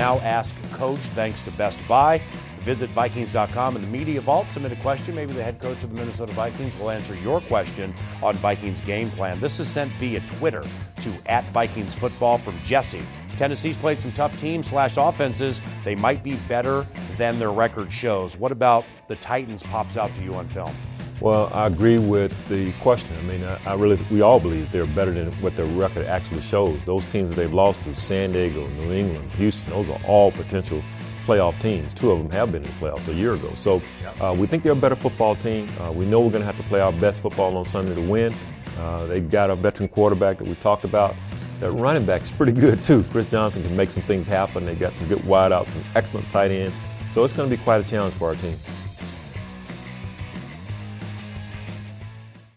now Ask Coach thanks to Best Buy. Visit Vikings.com in the Media Vault. Submit a question. Maybe the head coach of the Minnesota Vikings will answer your question on Vikings game plan. This is sent via Twitter to @VikingsFootball from Jesse. Tennessee's played some tough teams / offenses. They might be better than their record shows. What about the Titans pops out to you on film? Well, I agree with the question. I mean, we all believe they're better than what their record actually shows. Those teams that they've lost to, San Diego, New England, Houston, those are all potential playoff teams. 2 of them have been in the playoffs a year ago. So we think they're a better football team. We know we're going to have to play our best football on Sunday to win. They've got a veteran quarterback that we talked about. That running back's pretty good too. Chris Johnson can make some things happen. They've got some good wideouts, some excellent tight ends. So it's going to be quite a challenge for our team.